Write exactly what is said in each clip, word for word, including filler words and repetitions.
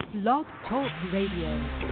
Blog Talk Radio.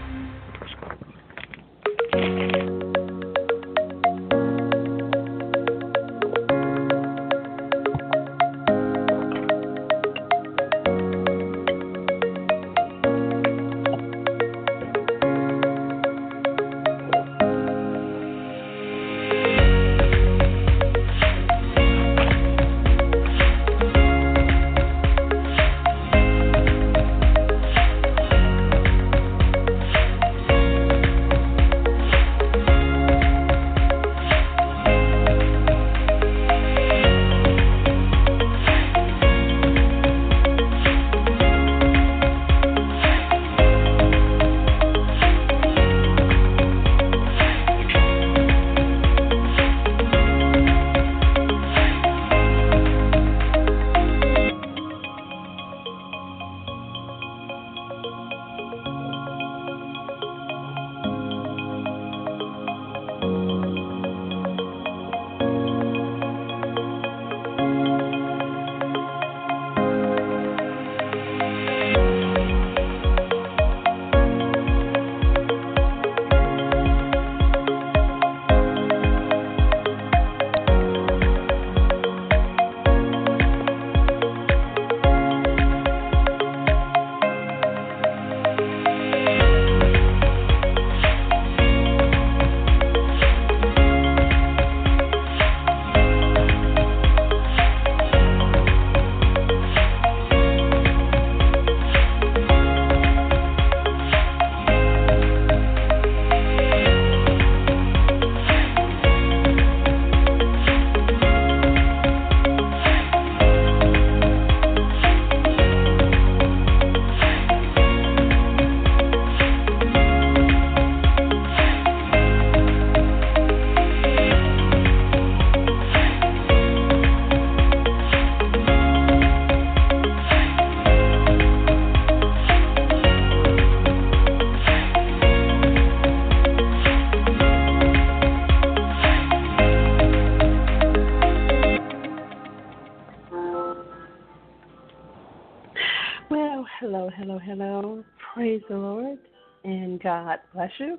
Hello, hello, hello. Praise the Lord, and God bless you.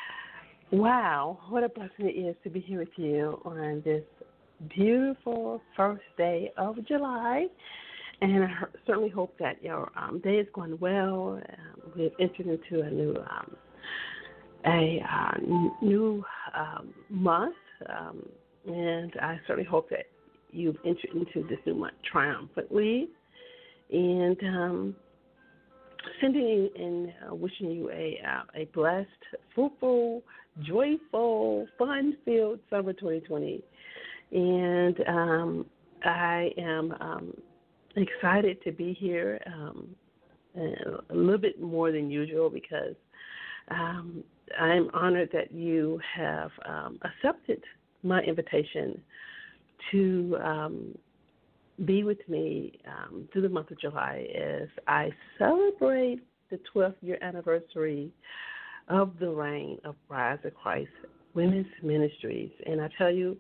Wow, what a blessing it is to be here with you on this beautiful first day of July. And I certainly hope that your um, day is going well. Um, we have entered into a new um, a uh, new um, month, um, and I certainly hope that you've entered into this new month triumphantly. And um, sending and uh, wishing you a uh, a blessed, fruitful, joyful, fun-filled summer twenty twenty. And um, I am um, excited to be here um, a little bit more than usual because um, I'm honored that you have um, accepted my invitation to um, be with me um, through the month of July as I celebrate the twelfth year anniversary of the reign of Rise of Christ Women's Ministries. And I tell you,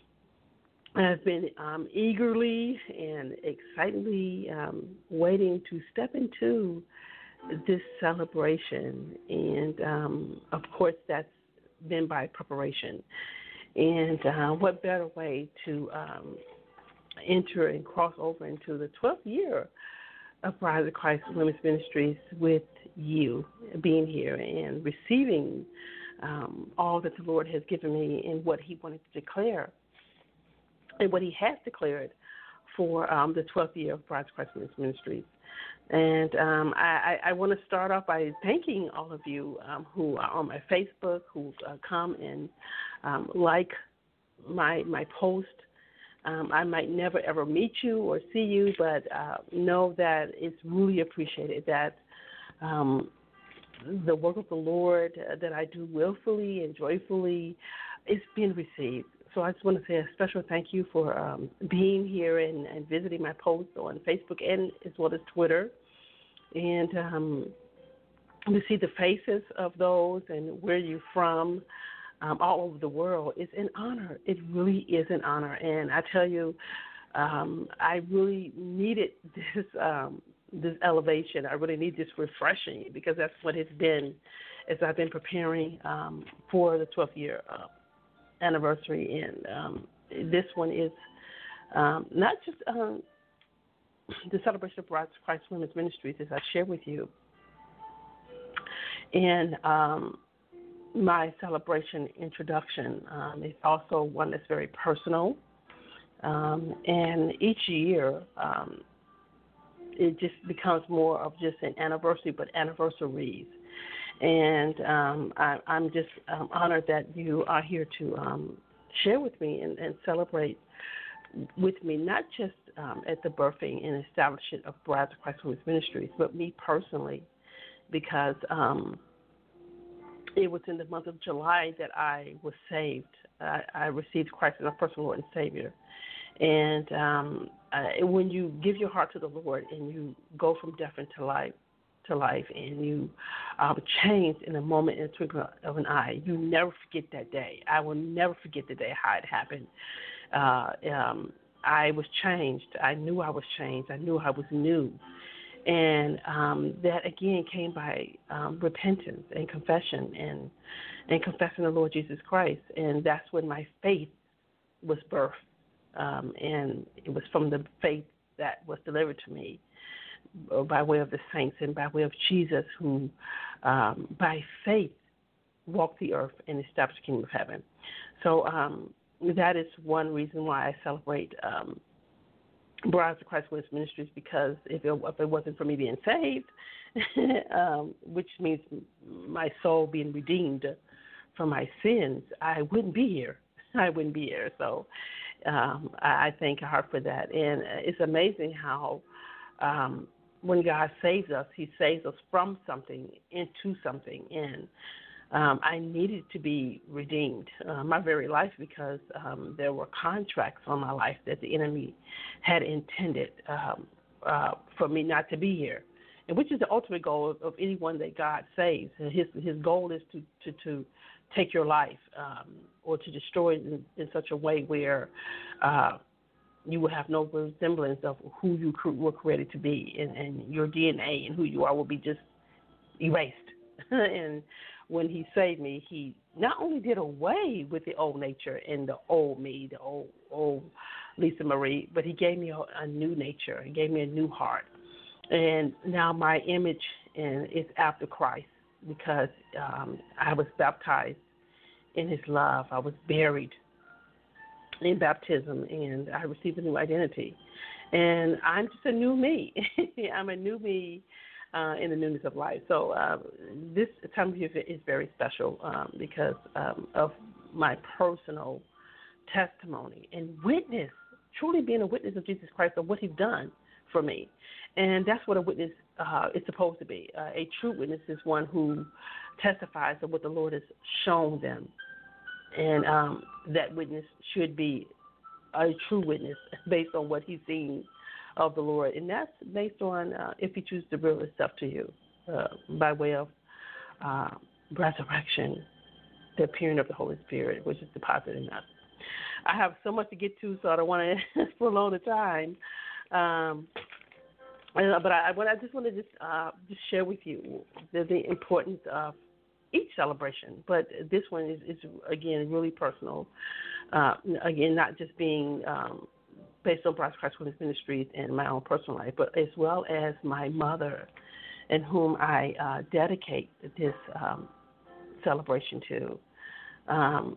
I've been um, eagerly and excitedly um, waiting to step into this celebration. And, um, of course, that's been by preparation. And uh, what better way to um, enter and cross over into the twelfth year of Rise of Christ Women's Ministries with you being here and receiving um, all that the Lord has given me and what he wanted to declare and what he has declared for um, the twelfth year of Rise of Christ Women's Ministries. And um, I, I, I want to start off by thanking all of you um, who are on my Facebook, who uh, come and um, like my my post. Um, I might never, ever meet you or see you, but uh, know that it's really appreciated that um, the work of the Lord uh, that I do willfully and joyfully is being received. So I just want to say a special thank you for um, being here and, and visiting my posts on Facebook and as well as Twitter. And um, to see the faces of those and where you're from. Um, all over the world is an honor. It really is an honor. And I tell you, um, I really needed this um, this elevation. I really need this refreshing because that's what it's been as I've been preparing um, for the twelfth year uh, anniversary. And um, this one is um, not just um, the celebration of Christ Women's Ministries, as I shared with you, and um, my celebration introduction um, is also one that's very personal. Um, and each year, um, it just becomes more of just an anniversary, but anniversaries. And um, I, I'm just um, honored that you are here to um, share with me and, and celebrate with me, not just um, at the birthing and establishment of Brides of Christ Women's Ministries, but me personally, because um, it was in the month of July that I was saved. I, I received Christ as my personal Lord and Savior. And um, uh, when you give your heart to the Lord and you go from death into life, to life, and you uh, change in a moment, in a twinkling of an eye, you never forget that day. I will never forget the day how it happened. Uh, um, I was changed. I knew I was changed. I knew I was new. And um, that, again, came by um, repentance and confession and, and confessing the Lord Jesus Christ. And that's when my faith was birthed. Um, and it was from the faith that was delivered to me by way of the saints and by way of Jesus, who um, by faith walked the earth and established the kingdom of heaven. So um, that is one reason why I celebrate um, Brides of Christ Women's Ministries, because if it, if it wasn't for me being saved, um, which means my soul being redeemed from my sins, I wouldn't be here. I wouldn't be here. So um, I, I thank God for that. And it's amazing how um, when God saves us, he saves us from something into something. And um, I needed to be redeemed, uh, my very life, because um, there were contracts on my life that the enemy had intended um, uh, for me not to be here, and which is the ultimate goal of, of anyone that God saves. His his goal is to, to, to take your life um, or to destroy it in, in such a way where uh, you will have no resemblance of who you were created to be, and, and your D N A and who you are will be just erased. And when he saved me, he not only did away with the old nature and the old me, the old old Lisa Marie, but he gave me a, a new nature. He gave me a new heart. And now my image in, is after Christ, because um, I was baptized in his love. I was buried in baptism, and I received a new identity. And I'm just a new me. I'm a new me uh, in the newness of life. So uh, this time of year is very special um, because um, of my personal testimony and witness, truly being a witness of Jesus Christ, of what he's done for me. And that's what a witness uh, is supposed to be. Uh, a true witness is one who testifies of what the Lord has shown them. And um, that witness should be a true witness based on what he's seen of the Lord. And that's based on uh, if he chooses to reveal his stuff to you uh, by way of uh, resurrection, the appearing of the Holy Spirit, which is deposited in us. I have so much to get to, so I don't want to prolong the time. Um, but I, I just want to just, uh, just share with you the, the importance of each celebration, but this one is, is again, really personal. Uh, again, not just being um, based on Brides of Christ Women's Ministries and my own personal life, but as well as my mother, and whom I uh, dedicate this um, celebration to. Um,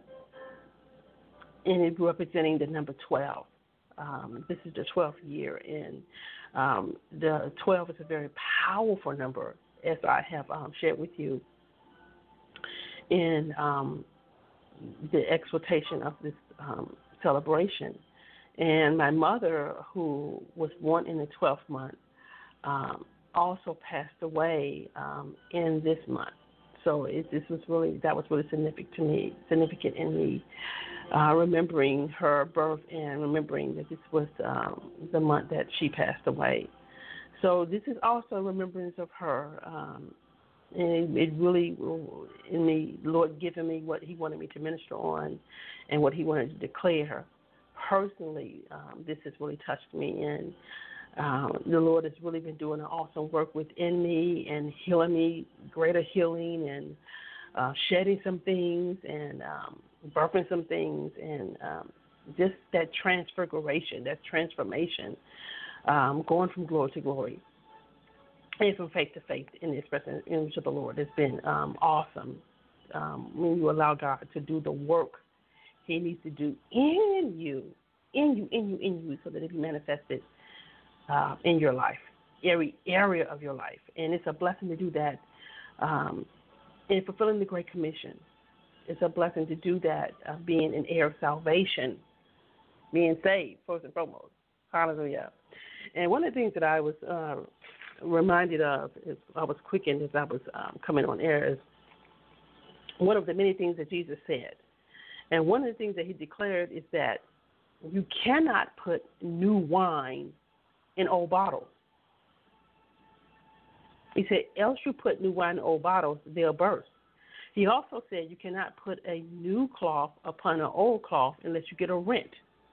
and it representing the number twelve. Um, this is the twelfth year, and um, the twelve is a very powerful number, as I have um, shared with you in um, the exhortation of this um, celebration. And my mother, who was born in the twelfth month, um, also passed away um, in this month. So it, this was really that was really significant to me, significant in me, uh, remembering her birth and remembering that this was um, the month that she passed away. So this is also a remembrance of her. Um, And it really, in me, Lord giving me what he wanted me to minister on and what he wanted to declare. Personally, um, this has really touched me. And Um, the Lord has really been doing an awesome work within me and healing me, greater healing and uh, shedding some things and um, birthing some things and um, just that transfiguration, that transformation, um, going from glory to glory and from faith to faith in the expressing image of the Lord has been um, awesome. Um, when you allow God to do the work He needs to do in you, in you, in you, in you, so that it be manifested uh, in your life, every area of your life. And it's a blessing to do that um, in fulfilling the Great Commission. It's a blessing to do that, uh, being an heir of salvation, being saved, first and foremost. Hallelujah. And one of the things that I was uh, reminded of, is I was quickened as I was um, coming on air, is one of the many things that Jesus said. And one of the things that he declared is that you cannot put new wine in old bottles. He said, else you put new wine in old bottles, they'll burst. He also said you cannot put a new cloth upon an old cloth unless you get a rent.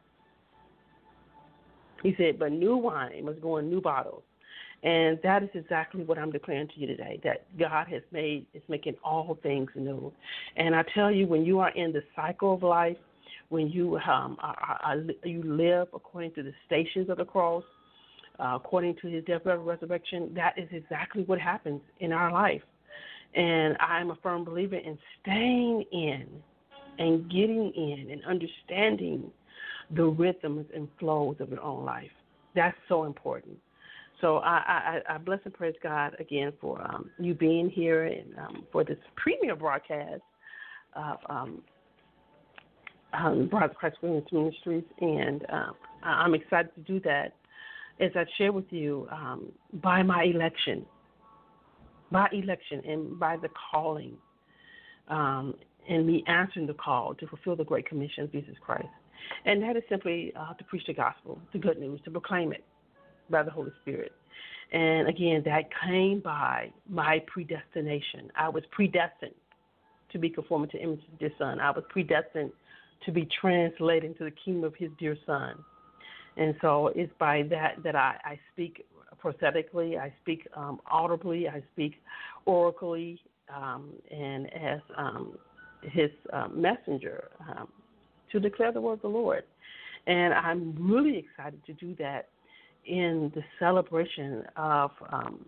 He said, but new wine must go in new bottles. And that is exactly what I'm declaring to you today, that God has made, is making all things new. And I tell you, when you are in the cycle of life, when you um, are, are, you live according to the stations of the cross, uh, according to his death, burial, resurrection, that is exactly what happens in our life. And I'm a firm believer in staying in and getting in and understanding the rhythms and flows of your own life. That's so important. So I, I, I bless and praise God again for um, you being here and um, for this premier broadcast of um, um, Bride of Christ Women's Ministries. And um, I'm excited to do that, as I share with you, um, by my election, by election and by the calling um, and me answering the call to fulfill the Great Commission of Jesus Christ. And that is simply uh, to preach the gospel, the good news, to proclaim it by the Holy Spirit. And again, that came by my predestination. I was predestined to be conformed to the image of his Son. I was predestined to be translated into the kingdom of his dear Son. And so it's by that that I, I speak prophetically, I speak um, audibly, I speak oracally, um, and as um, his uh, messenger um, to declare the word of the Lord. And I'm really excited to do that in the celebration of um,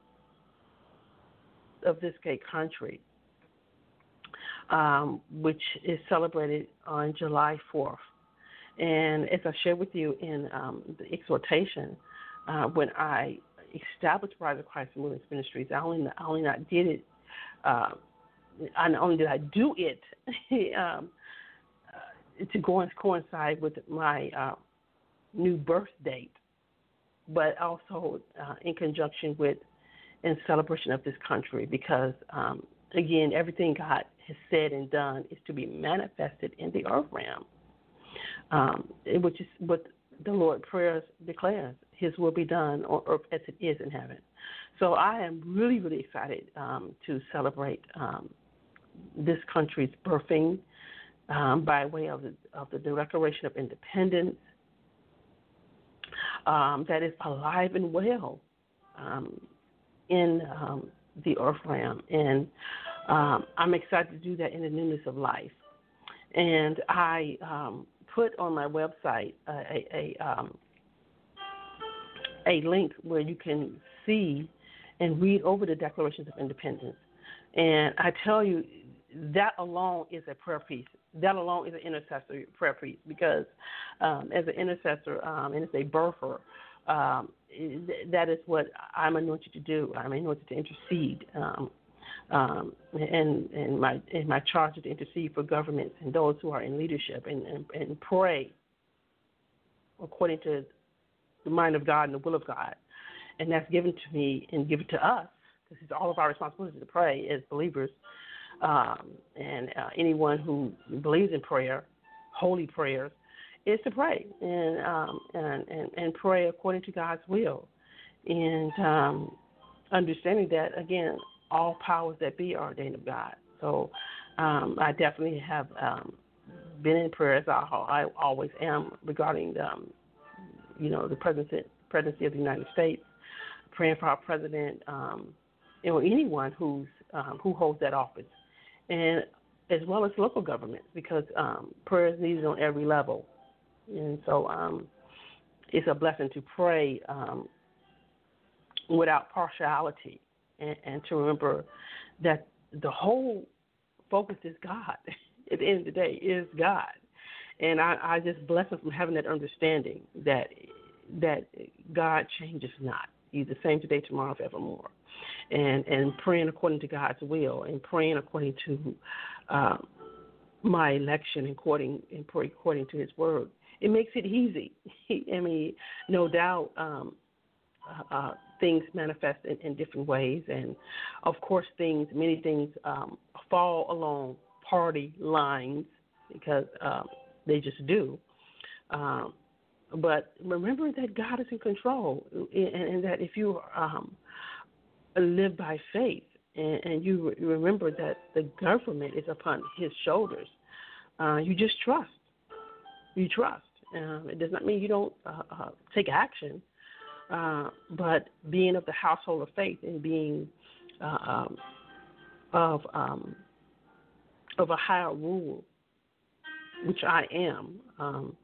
of this great country, um, which is celebrated on July fourth. And as I shared with you in um, the exhortation, uh, when I established Bride of Christ Women's Ministries, I only, I only not did it, uh, I not only did I do it um, uh, to go and coincide with my uh, new birth date, but also uh, in conjunction with in celebration of this country, because, um, again, everything God has said and done is to be manifested in the earth realm, um, which is what the Lord prayers declares, his will be done on earth as it is in heaven. So I am really, really excited um, to celebrate um, this country's birthing um, by way of the, of the Declaration of Independence, um, that is alive and well um, in um, the earth realm. And um, I'm excited to do that in the newness of life. And I um, put on my website a, a, a, um, a link where you can see and read over the Declarations of Independence. And I tell you, that alone is a prayer piece. That alone is an intercessory prayer piece, because um, as an intercessor um, and as a birther, um, that is what I'm anointed to do. I'm anointed to intercede, um, um, and, and my and my charge is to intercede for governments and those who are in leadership, and, and, and pray according to the mind of God and the will of God. And that's given to me and given to us, because it's all of our responsibility to pray as believers. Um, and uh, anyone who believes in prayer, holy prayers, is to pray and, um, and, and, and pray according to God's will. And um, understanding that, again, all powers that be are ordained of God. So um, I definitely have um, been in prayer, as I, I always am, regarding, um, you know, the present, presidency of the United States, praying for our president, um, or anyone who's um, who holds that office, and as well as local governments, because um, prayer is needed on every level. And so um, it's a blessing to pray um, without partiality, and, and to remember that the whole focus is God. At the end of the day, is God. And I, I just bless us from having that understanding that that God changes not. He's the same today, tomorrow, forevermore. And and praying according to God's will, and praying according to uh, my election, and according and pray according to His word. It makes it easy. I mean, no doubt, um, uh, things manifest in, in different ways, and of course, things, many things um, fall along party lines because um, they just do. Um, but remember that God is in control, and, and that if you um, live by faith, and, and you re- remember that the government is upon His shoulders, uh, you just trust. You trust. Um, it does not mean you don't uh, uh, take action, uh, but being of the household of faith and being uh, um, of um, of a higher rule, which I am, um,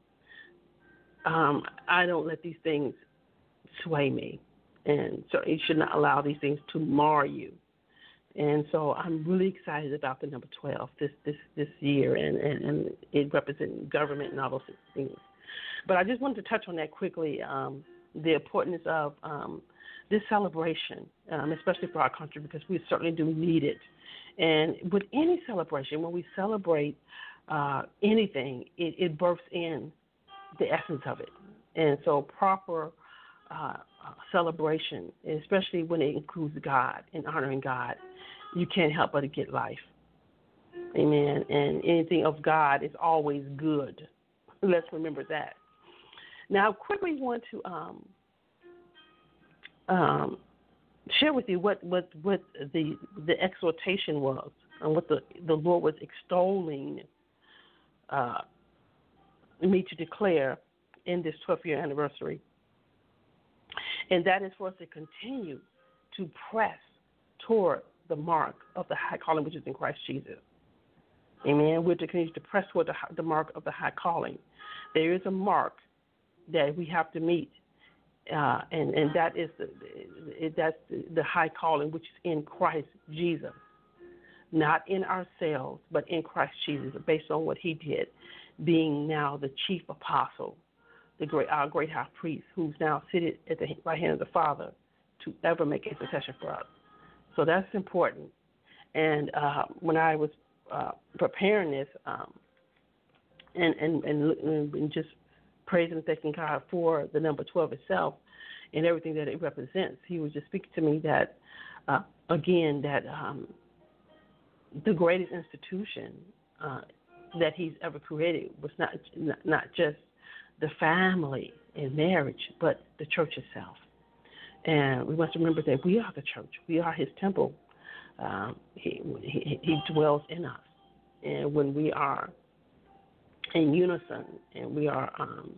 um, I don't let these things sway me, and so you should not allow these things to mar you. And so I'm really excited about the number twelve this this, this year, and, and, and it represents government and all those things. But I just wanted to touch on that quickly, um, the importance of um, this celebration, um, especially for our country, because we certainly do need it. And with any celebration, when we celebrate uh, anything, it, it births in the essence of it. And so proper uh, celebration, especially when it includes God and honoring God, you can't help but to get life. Amen. And anything of God is always good. Let's remember that. Now, I quickly want to um, um, share with you what, what, what the the exhortation was, and what the, the Lord was extolling uh, me to declare in this twelfth year anniversary. And that is for us to continue to press toward the mark of the high calling which is in Christ Jesus. Amen. We're to continue to press toward the, the mark of the high calling. There is a mark that we have to meet, uh, and, and that is the, that's the, the high calling which is in Christ Jesus. Not in ourselves, but in Christ Jesus, based on what He did, being now the chief apostle, the great our great high priest, who's now seated at the right hand of the Father to ever make intercession for us. So that's important. And uh, when I was uh, preparing this, um, and, and, and and just praising and thanking God for the number twelve itself and everything that it represents, He was just speaking to me that, uh, again, that um, the greatest institution uh, that He's ever created was not, not not just the family and marriage, but the church itself. And we must remember that we are the church. We are His temple. Um, he, he, he dwells in us. And when we are in unison and we are um,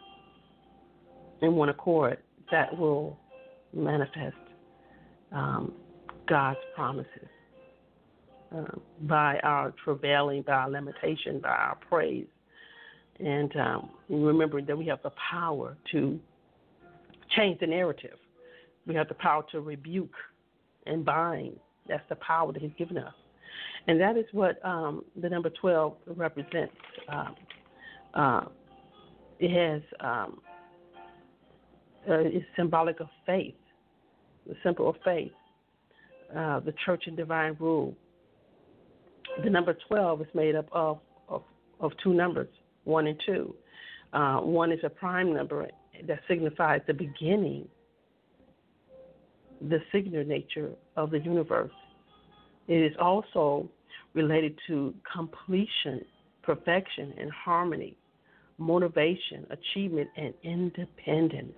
in one accord, that will manifest um, God's promises uh, by our travailing, by our lamentation, by our praise. And um, remember that we have the power to change the narrative. We have the power to rebuke and bind. That's the power that He's given us. And that is what um, the number twelve represents. Uh, uh, it has, um, uh, it's symbolic of faith, the symbol of faith, uh, the church and divine rule. The number twelve is made up of, of, of two numbers, one and two. Uh, one is a prime number that signifies the beginning, the singular nature of the universe. It is also related to completion, perfection, and harmony, motivation, achievement, and independence.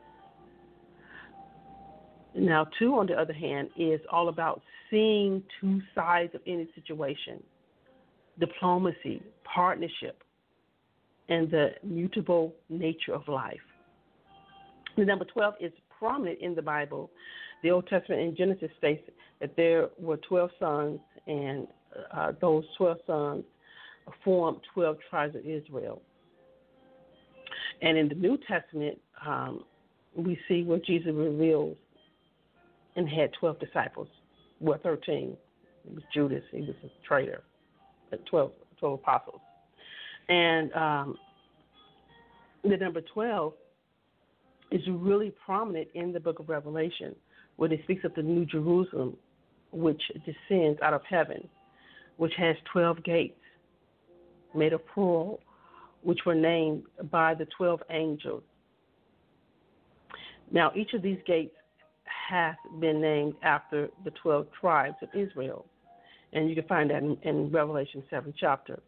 Now, two, on the other hand, is all about seeing two sides of any situation, diplomacy, partnership, and the mutable nature of life. The number twelve is prominent in the Bible. The Old Testament in Genesis states that there were twelve sons, and uh, those twelve sons formed twelve tribes of Israel. And in the New Testament, um, we see where Jesus reveals and had twelve disciples. Well, thirteen. It was Judas. He was a traitor. twelve, twelve apostles. And um, the number twelve is really prominent in the book of Revelation, where it speaks of the New Jerusalem, which descends out of heaven, which has twelve gates made of pearl, which were named by the twelve angels. Now, each of these gates has been named after the twelve tribes of Israel, and you can find that in, in Revelation seventh chapter.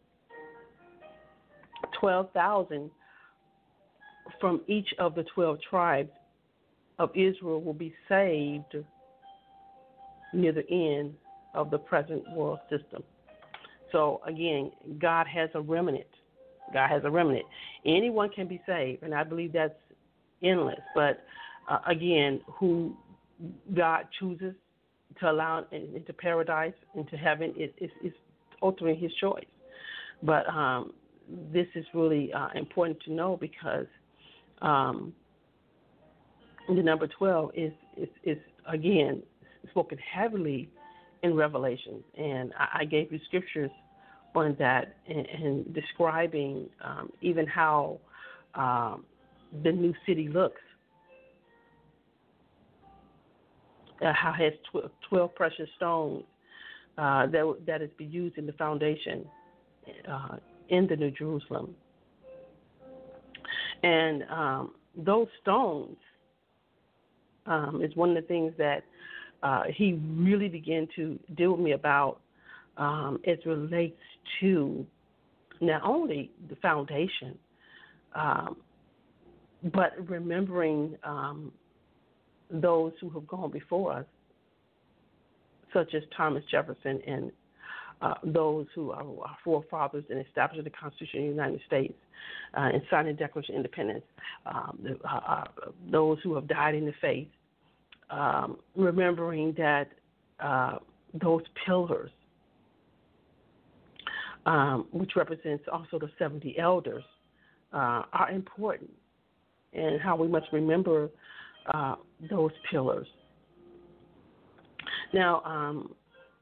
twelve thousand from each of the twelve tribes of Israel will be saved near the end of the present world system. So, again, God has a remnant. God has a remnant. Anyone can be saved, and I believe that's endless. But, uh, again, who God chooses to allow into paradise, into heaven, is it, it, ultimately his choice. But um, this is really uh, important to know because um, the number twelve is, is, is, again, spoken heavily in Revelation. And I, I gave you scriptures on that and, and describing um, even how um, the new city looks. Uh, how it has tw- twelve precious stones uh, that that is be used in the foundation uh, in the New Jerusalem. And um, those stones um, is one of the things that uh, he really began to deal with me about um, as it relates to not only the foundation, um, but remembering um, those who have gone before us, such as Thomas Jefferson and uh, those who are our forefathers in establishing the Constitution of the United States uh, and signing the Declaration of Independence, um, the, uh, uh, those who have died in the faith, um, remembering that uh, those pillars, um, which represents also the seventy elders, uh, are important, and how we must remember uh, those pillars. Now, um,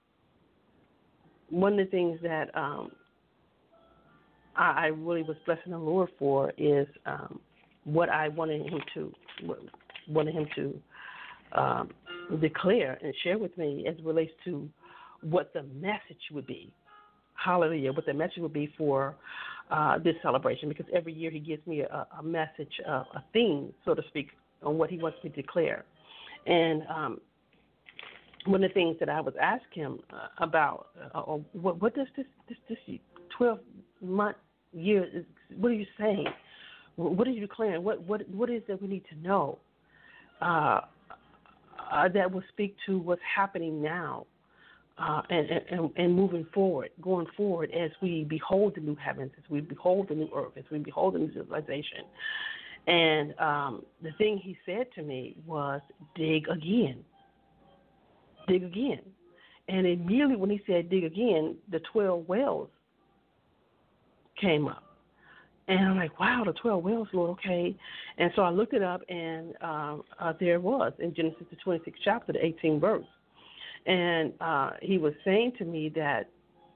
one of the things that um, I, I really was blessing the Lord for is um, what I wanted him to wanted him to um, declare and share with me as it relates to what the message would be. Hallelujah! What the message would be for uh, this celebration, because every year he gives me a, a message, a, a theme, so to speak, on what he wants me to declare. And um, one of the things that I was asking him uh, about, uh, uh, what, what does this this, this twelve-month year, is, what are you saying? What are you declaring? What what what is that we need to know uh, uh, that will speak to what's happening now uh, and, and, and moving forward, going forward as we behold the new heavens, as we behold the new earth, as we behold the new civilization. And um, the thing he said to me was, dig again. Dig again. And immediately when he said dig again, the twelve wells came up. And I'm like, wow, the twelve wells, Lord, okay. And so I looked it up, and um, uh, there it was in Genesis, the twenty-sixth chapter, the eighteenth verse. And uh, he was saying to me that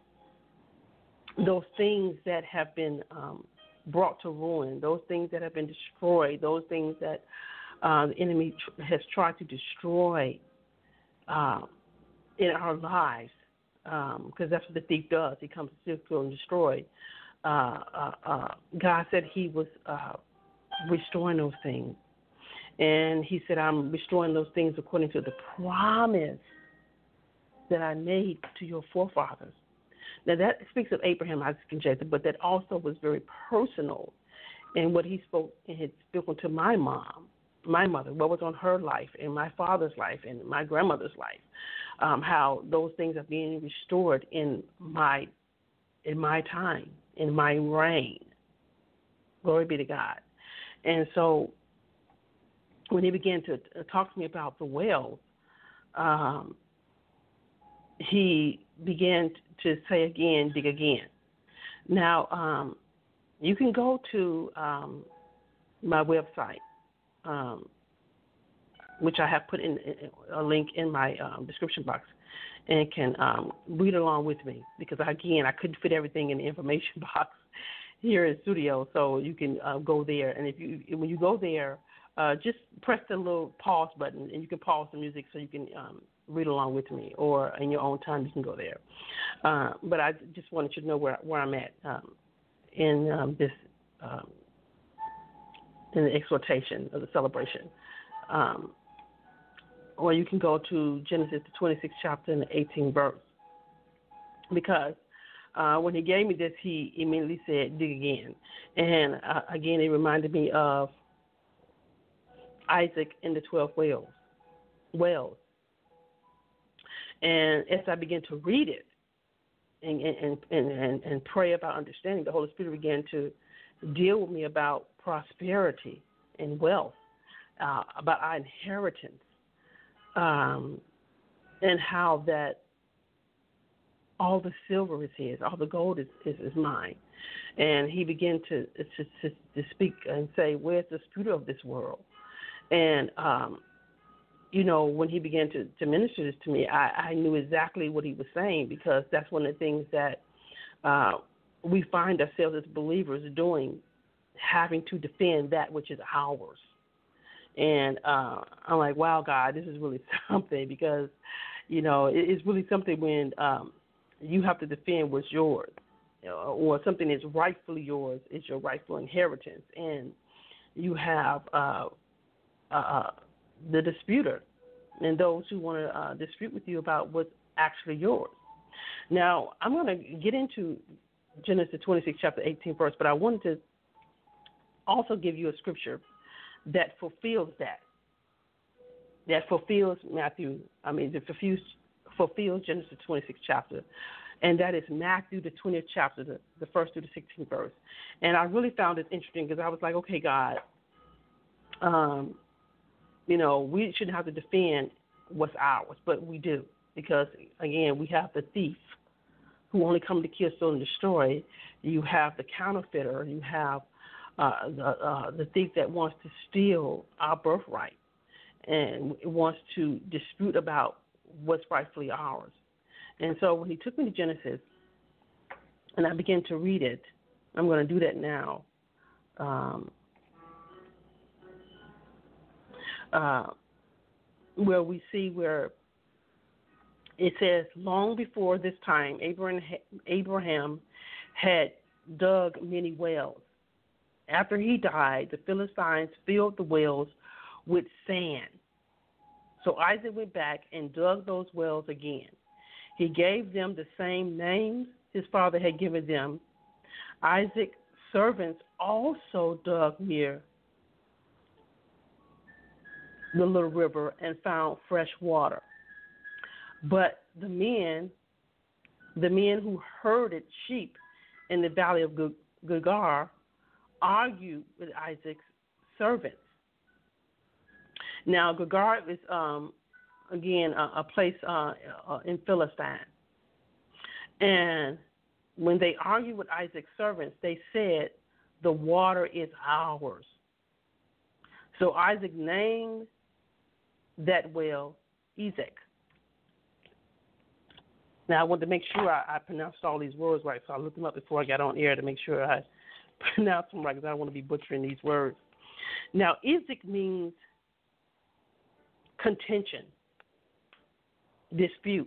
those things that have been um, brought to ruin, those things that have been destroyed, those things that uh, the enemy tr- has tried to destroy uh, in our lives, because um, that's what the thief does. He comes to steal, kill, and destroy. Uh, uh, uh, God said he was uh, restoring those things. And he said, I'm restoring those things according to the promise that I made to your forefathers. Now, that speaks of Abraham, Isaac, and Jacob, but that also was very personal in what he spoke and had spoken to my mom, my mother, what was on her life, and my father's life, and my grandmother's life, um, how those things are being restored in my in my time, in my reign. Glory be to God. And so when he began to uh, talk to me about the wells, um, he began to say again, dig again. Now, um, you can go to um, my website, um, which I have put in a link in my um, description box, and can um, read along with me because, again, I couldn't fit everything in the information box here in studio, so you can uh, go there. And if you when you go there, uh, just press the little pause button, and you can pause the music so you can um, read along with me, or in your own time you can go there. Uh, but I just wanted you to know where where I'm at um, in um, this um, in the exhortation of the celebration. Um, or you can go to Genesis the twenty-sixth chapter and the eighteenth verse, because uh, when he gave me this, he immediately said, dig again. And uh, again, it reminded me of Isaac and the twelve wells. wells. And as I began to read it and, and, and, and, and pray about understanding, the Holy Spirit began to deal with me about prosperity and wealth, uh, about our inheritance, um, and how that all the silver is his, all the gold is, is, is mine. And he began to, to, to, to speak and say, where's the spirit of this world? And, um, you know, when he began to, to minister this to me, I, I knew exactly what he was saying, because that's one of the things that uh, we find ourselves as believers doing, having to defend that which is ours. And uh, I'm like, wow, God, this is really something, because, you know, it, it's really something when um, you have to defend what's yours, you know, or something that's rightfully yours is your rightful inheritance. And you have uh, uh, the disputer and those who want to uh, dispute with you about what's actually yours. Now, I'm going to get into Genesis twenty-six, chapter eighteen verse, but I wanted to also give you a scripture that fulfills that, that fulfills Matthew, I mean, that fulfills, fulfills Genesis twenty-six chapter, and that is Matthew, the twentieth chapter, the, the first through the sixteenth verse. And I really found it interesting because I was like, okay, God, um, you know, we shouldn't have to defend what's ours, but we do, because, again, we have the thief who only come to kill, steal, and destroy. You have the counterfeiter. You have uh, the, uh, the thief that wants to steal our birthright and wants to dispute about what's rightfully ours. And so when he took me to Genesis and I began to read it, I'm going to do that now. Um, uh, where we see where it says, long before this time, Abraham, Abraham had dug many wells. After he died, the Philistines filled the wells with sand. So Isaac went back and dug those wells again. He gave them the same names his father had given them. Isaac's servants also dug near the little river and found fresh water. But the men, the men who herded sheep in the valley of Gerar, argued with Isaac's servants. Now, Gerar is, um, again, a, a place uh, uh, in Philistine. And when they argued with Isaac's servants, they said, the water is ours. So Isaac named that well Ezek. Now, I wanted to make sure I, I pronounced all these words right, so I looked them up before I got on air to make sure I pronounced them right, because I don't want to be butchering these words. Now, Ezek means contention, dispute.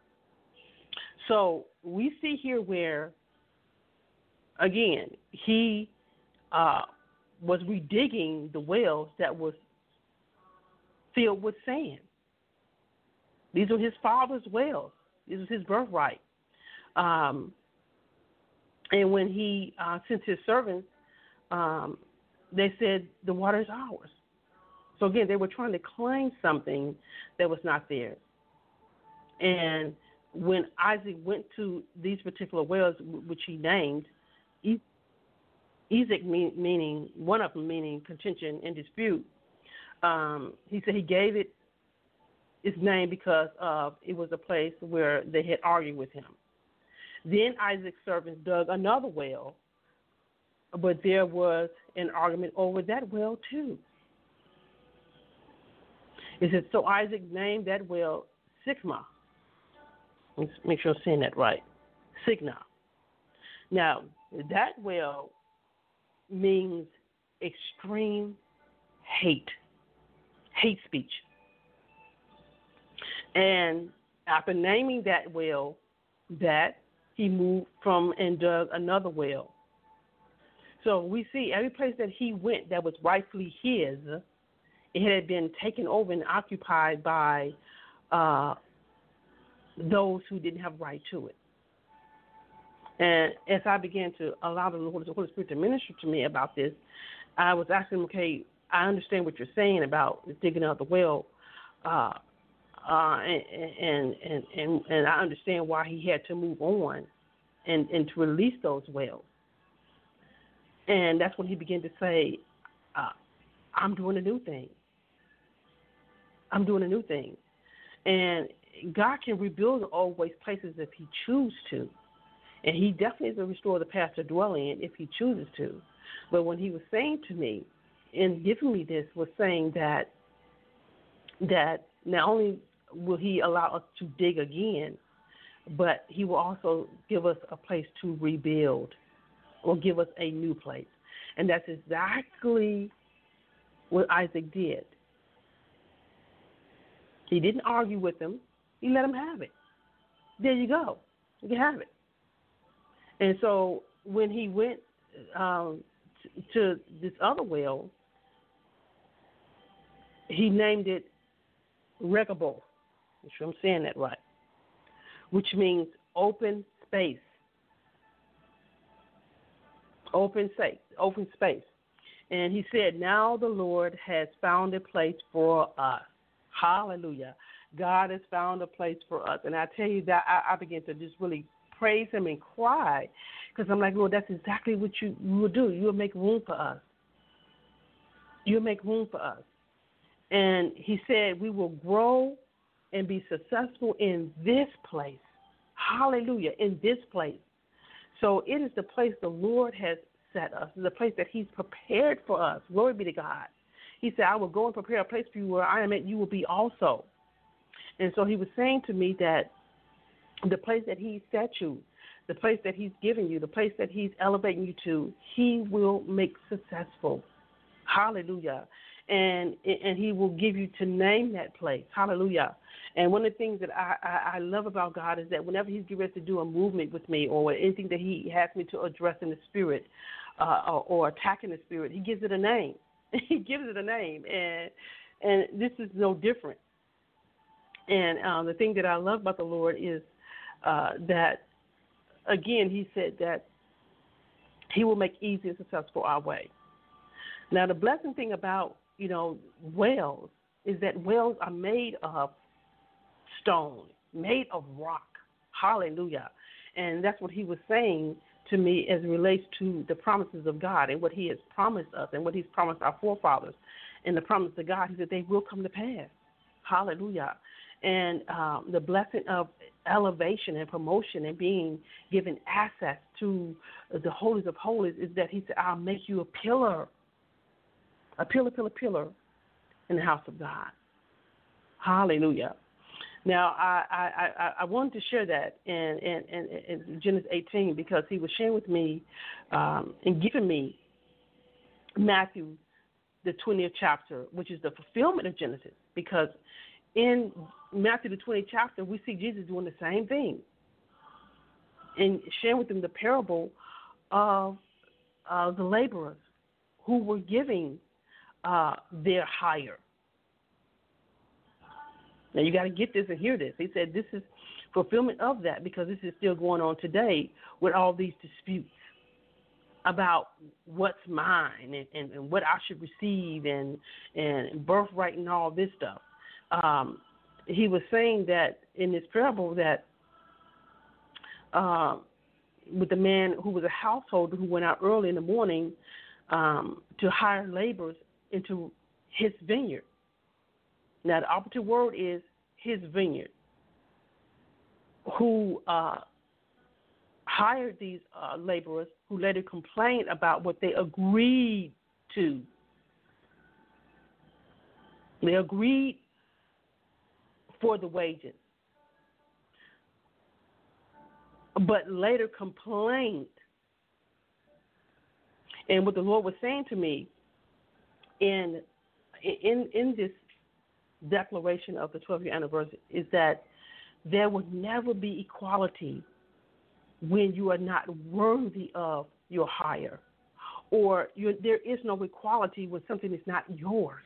So we see here where, again, he uh, was redigging the wells that was filled with sand. These were his father's wells. This was his birthright. Um, and when he uh, sent his servants, um, they said, the water is ours. So, again, they were trying to claim something that was not theirs. And when Isaac went to these particular wells, which he named, Ezek, mean, meaning one of them meaning contention and dispute, Um, he said he gave it its name because of it was a place where they had argued with him. Then Isaac's servants dug another well, but there was an argument over that well too. It said, so Isaac named that well Sigma. Let's make sure I'm saying that right. Signa. Now, that well means extreme hate, hate speech. And after naming that well, that he moved from and dug another well. So we see every place that he went that was rightfully his, it had been taken over and occupied by uh, those who didn't have right to it. And as I began to allow the Holy Spirit to minister to me about this, I was asking him, okay, I understand what you're saying about digging out the well, uh, uh, and, and, and, and, and I understand why he had to move on and, and to release those wells. And that's when he began to say, uh, I'm doing a new thing. I'm doing a new thing. And God can rebuild old waste places if he chooses to. And he definitely will restore the past to dwell in if he chooses to. But when he was saying to me and giving me this, was saying that that not only will he allow us to dig again, but he will also give us a place to rebuild or give us a new place. And that's exactly what Isaac did. He didn't argue with him. He let him have it. There you go. You can have it. And so when he went um, t- to this other well, he named it Rehoboth. I'm sure I'm saying that right, which means open space. Open space. Open space. And he said, now the Lord has found a place for us. Hallelujah. God has found a place for us. And I tell you that I, I began to just really praise him and cry because I'm like, Lord, that's exactly what you, you will do. You'll make room for us. You'll make room for us. And he said we will grow and be successful in this place. Hallelujah, in this place. So it is the place the Lord has set us, the place that he's prepared for us. Glory be to God. He said, I will go and prepare a place for you where I am at, you will be also. And so he was saying to me that the place that he set you, the place that he's given you, the place that he's elevating you to, he will make successful. Hallelujah. And and he will give you to name that place. Hallelujah. And one of the things that I, I, I love about God is that whenever he's getting ready to do a movement with me or anything that he has me to address in the spirit uh, or, or attack in the spirit, he gives it a name. He gives it a name. And and this is no different. And um, the thing that I love about the Lord is uh, that, again, he said that he will make easy and successful our way. Now, the blessing thing about, you know, wells is that wells are made of stone, made of rock. Hallelujah. And that's what he was saying to me as it relates to the promises of God and what he has promised us and what he's promised our forefathers. And the promise of God, he said they will come to pass. Hallelujah. And um, the blessing of elevation and promotion and being given access to the holies of holies is that he said, I'll make you a pillar, a pillar, pillar, pillar in the house of God. Hallelujah. Now, I, I, I, I wanted to share that in, in, in, in Genesis eighteen because he was sharing with me um, and giving me Matthew, the twentieth chapter, which is the fulfillment of Genesis, because in Matthew, the twentieth chapter, we see Jesus doing the same thing and sharing with them the parable of uh, the laborers who were giving uh, their hire. Now, you got to get this and hear this. He said this is fulfillment of that because this is still going on today with all these disputes about what's mine and, and, and what I should receive and, and birthright and all this stuff. Um, he was saying that in this parable that uh, with the man who was a householder who went out early in the morning um, to hire laborers into his vineyard. Now, the operative word is his vineyard, who uh, hired these uh, laborers who later complained about what they agreed to. They agreed for the wages, but later complained. And what the Lord was saying to me in in in this declaration of the twelfth year anniversary is that there will never be equality when you are not worthy of your hire, or you're, there is no equality when something is not yours.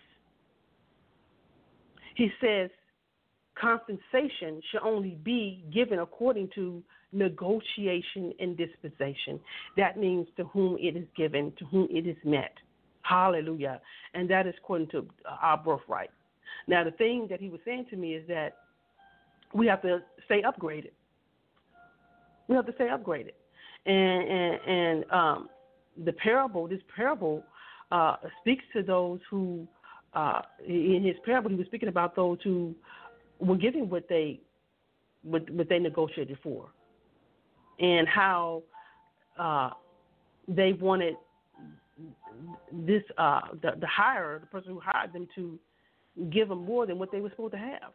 He says compensation should only be given according to negotiation and dispensation. That means to whom it is given, to whom it is met. Hallelujah. And that is according to our birthright. Now, the thing that he was saying to me is that we have to stay upgraded. We have to stay upgraded. And, and, and um, the parable, this parable uh, speaks to those who, uh, in his parable, he was speaking about those who were giving what they, what, what they negotiated for, and how uh, they wanted this, uh, the, the hirer, the person who hired them, to give them more than what they were supposed to have.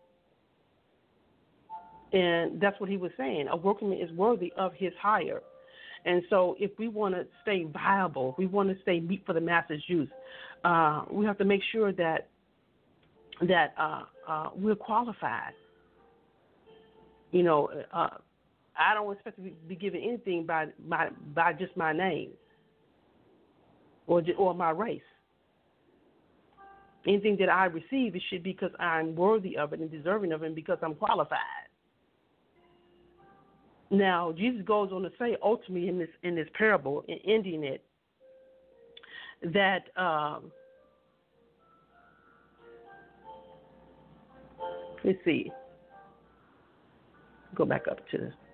And that's what he was saying. A workman is worthy of his hire. And so if we want to stay viable, if we want to stay meat for the masses' use, uh, we have to make sure that that uh, uh, we're qualified. You know, uh, I don't expect to be given anything by by, by just my name or or my race. Anything that I receive, it should be because I'm worthy of it and deserving of it and because I'm qualified. Now, Jesus goes on to say ultimately in this in this parable, in ending it, that um, let's see, go back up to this.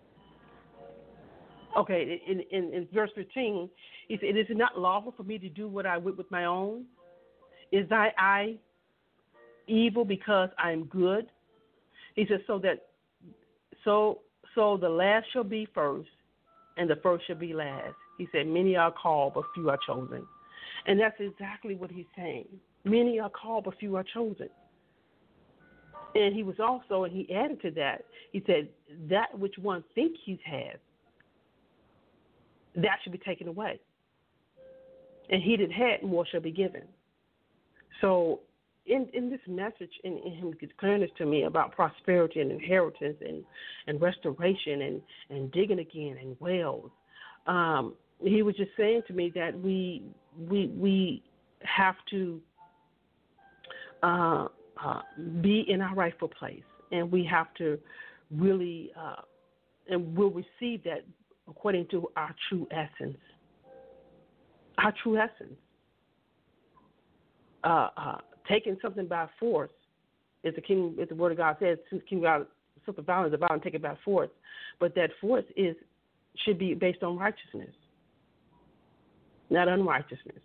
Okay, in, in, in verse fifteen, he said, "It is not lawful for me to do what I would with my own. Is thy eye evil because I am good?" He says, "So that so so the last shall be first, and the first shall be last." He said, "Many are called, but few are chosen." And that's exactly what he's saying. Many are called, but few are chosen. And he was also, and he added to that, he said, that which one thinks he has, that should be taken away. And he that had, more shall be given. So in, in this message, in, in him declaring this to me about prosperity and inheritance and, and restoration and, and digging again and wells, um, he was just saying to me that we we we have to uh, uh, be in our rightful place, and we have to really, uh, and we'll receive that according to our true essence. Our true essence. Uh, uh, taking something by force, is the king, as the word of God says, King God, suffer violence, the violent take it by force. But that force is should be based on righteousness, not unrighteousness.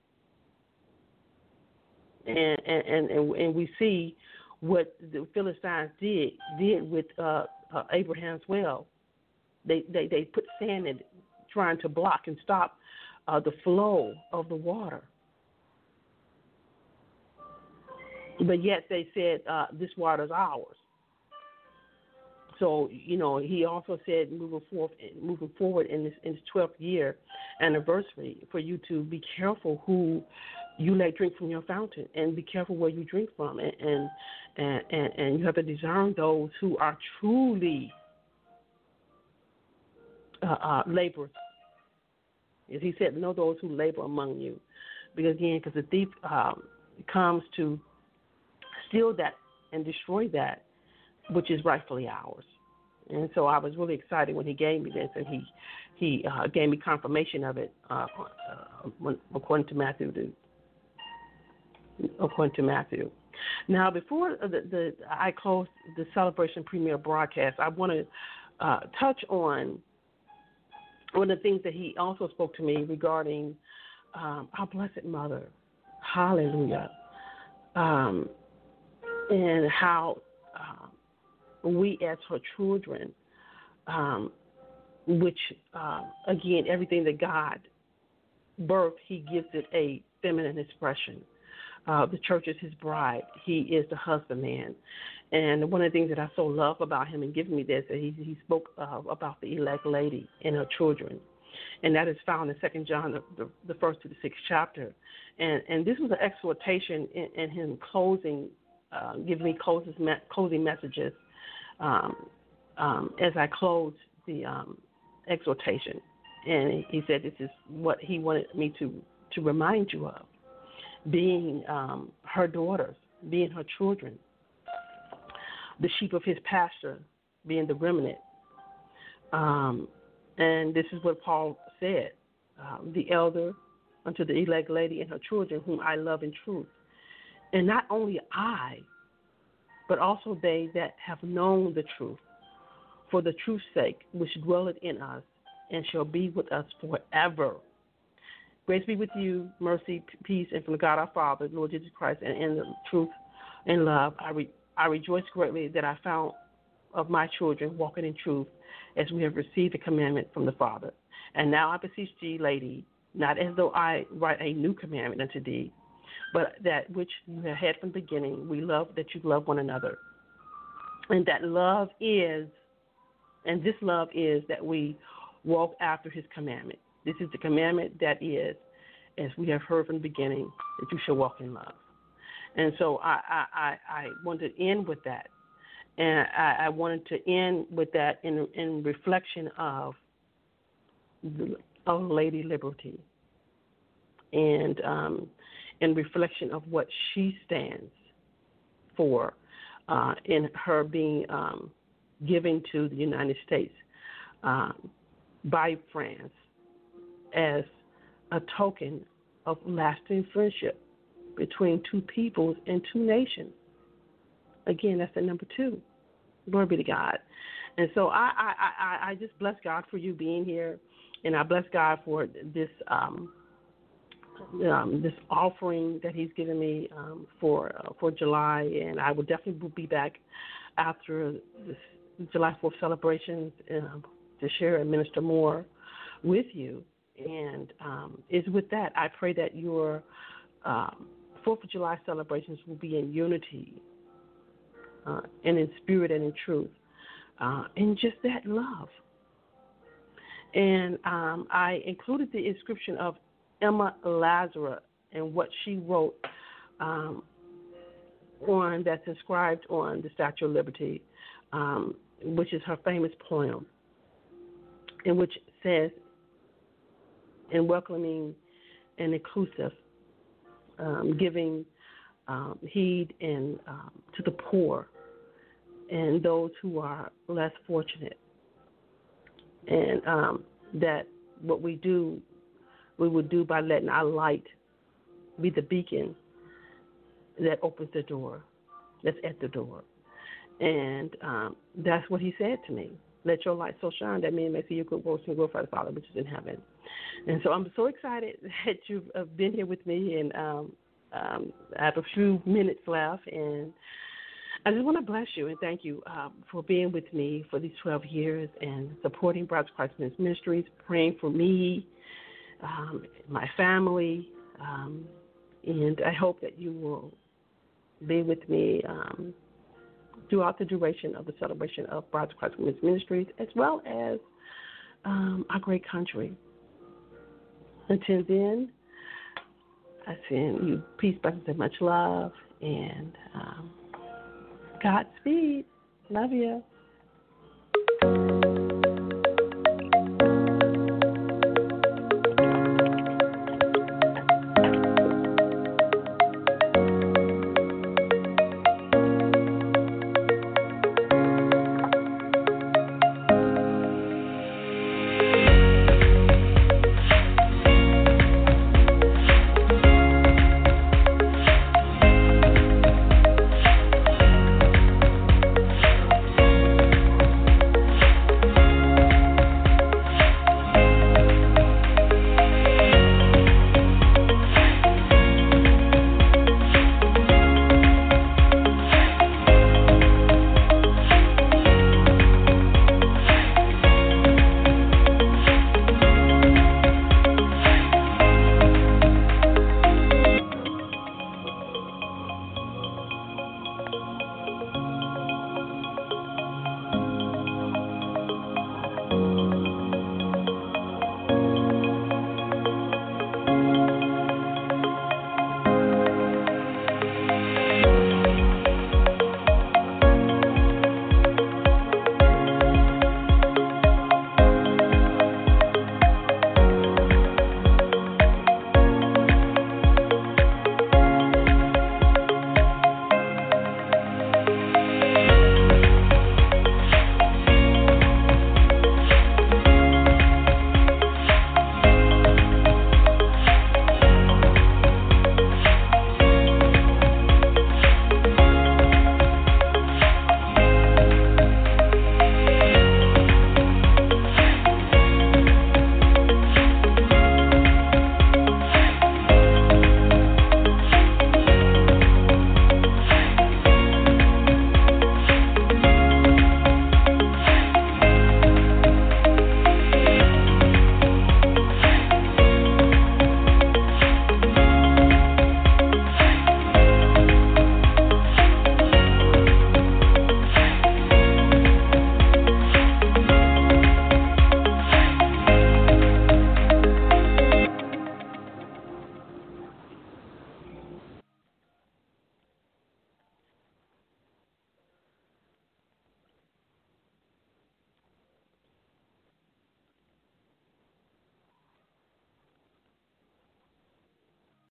And and, and and we see what the Philistines did did with uh, uh, Abraham's well. They, they they put sand in it, trying to block and stop uh, the flow of the water. But yet they said, uh, this water is ours. So, you know, he also said moving forward, moving forward in this in this twelfth year anniversary, for you to be careful who you let drink from your fountain, and be careful where you drink from, and and and, and, and you have to discern those who are truly uh, uh, laborers. As he said, know those who labor among you, because again, because the thief um, comes to steal that and destroy that which is rightfully ours. And so I was really excited when he gave me this, and he he uh, gave me confirmation of it uh, uh, when, according to Matthew. To, according to Matthew. Now, before the, the I close the celebration premiere broadcast, I want to uh, touch on one of the things that he also spoke to me regarding um, our Blessed Mother. Hallelujah. Um, and how uh, we as her children, um, which, uh, again, everything that God birthed, he gives it a feminine expression. Uh, the church is his bride. He is the husbandman. And one of the things that I so love about him and giving me this, that he, he spoke uh, about the elect lady and her children. And that is found in Second John, the, the, the first to the sixth chapter. And, and this was an exhortation in, in him closing, uh, giving me closing, closing messages um, um, as I closed the um, exhortation. And he said this is what he wanted me to, to remind you of, being um, her daughters, being her children, the sheep of his pasture, being the remnant. Um, and this is what Paul said, um, the elder unto the elect lady and her children, whom I love in truth. And not only I, but also they that have known the truth, for the truth's sake, which dwelleth in us, and shall be with us forever. Grace be with you, mercy, peace, and from the God our Father, Lord Jesus Christ, and in the truth and love. I, re- I rejoice greatly that I found of my children walking in truth, as we have received the commandment from the Father. And now I beseech thee, lady, not as though I write a new commandment unto thee, but that which you have had from the beginning, we love that you love one another. And that love is, and this love is that we walk after his commandment. This is the commandment that is, as we have heard from the beginning, that you shall walk in love. And so I, I, I, I wanted to end with that. And I, I wanted to end with that in, in reflection of, the, of Lady Liberty, and um, in reflection of what she stands for uh, in her being um, given to the United States um, by France as a token of lasting friendship between two peoples and two nations. Again, that's the number two. Glory be to God. And so I, I, I, I just bless God for you being here, and I bless God for this um, um, this offering that he's given me um, for uh, for July, and I will definitely be back after this July fourth celebrations um, to share and minister more with you. And um, is with that, I pray that your um, fourth of July celebrations will be in unity uh, and in spirit and in truth, uh, and just that love. And um, I included the inscription of Emma Lazarus and what she wrote um, on that's inscribed on the Statue of Liberty, um, which is her famous poem, in which says, in welcoming and inclusive, um, giving um, heed and um, to the poor and those who are less fortunate, and um, that what we do, we would do by letting our light be the beacon that opens the door, that's at the door. And um, that's what he said to me. Let your light so shine that men may see your good works and glorify the Father which is in heaven. And so I'm so excited that you've uh, been here with me, and um, um, I have a few minutes left, and I just want to bless you and thank you um, for being with me for these twelve years and supporting Brides of Christ Men's Ministries, praying for me, um, my family, um, and I hope that you will be with me um, throughout the duration of the celebration of Brides of Christ Men's Ministries, as well as um, our great country. Until then, I send you peace, blessings, and much love, and um, Godspeed. Love you.